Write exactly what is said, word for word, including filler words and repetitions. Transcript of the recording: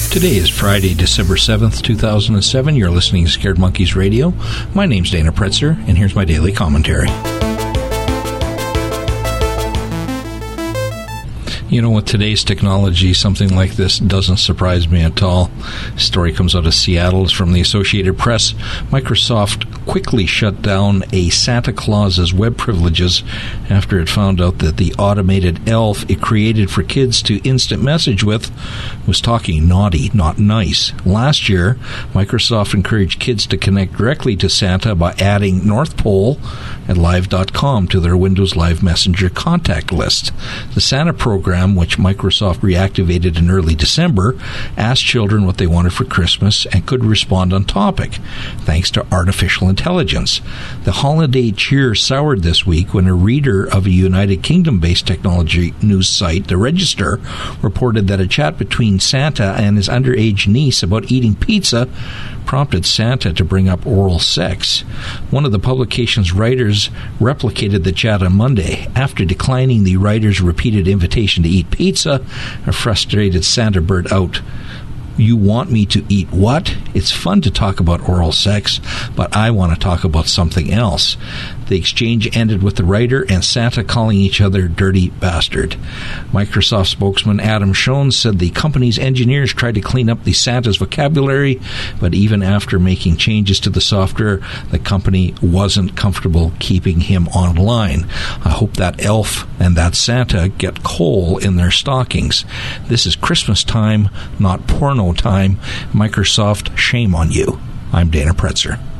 Today is Friday, December seventh, two thousand seven. You're listening to Scared Monkeys Radio. My name's Dana Pretzer, and here's my daily commentary. You know, with today's technology, something like this doesn't surprise me at all. Story comes out of Seattle. It's from the Associated Press. Microsoft quickly shut down a Santa Claus's web privileges after it found out that the automated elf it created for kids to instant message with was talking naughty, not nice. Last year, Microsoft encouraged kids to connect directly to Santa by adding North Pole at live dot com to their Windows Live Messenger contact list. The Santa program, which Microsoft reactivated in early December, asked children what they wanted for Christmas and could respond on topic, thanks to artificial intelligence. The holiday cheer soured this week when a reader of a United Kingdom-based technology news site, The Register, reported that a chat between Santa and his underage niece about eating pizza prompted Santa to bring up oral sex. One of the publication's writers replicated the chat on Monday. After declining the writer's repeated invitation to eat pizza, a frustrated Santa burst out, "You want me to eat what? It's fun to talk about oral sex, but I want to talk about something else." The exchange ended with the writer and Santa calling each other dirty bastard. Microsoft spokesman Adam Schoen said the company's engineers tried to clean up the Santa's vocabulary, but even after making changes to the software, the company wasn't comfortable keeping him online. I hope that elf and that Santa get coal in their stockings. This is Christmas time, not porno time. Microsoft, shame on you. I'm Dana Pretzer.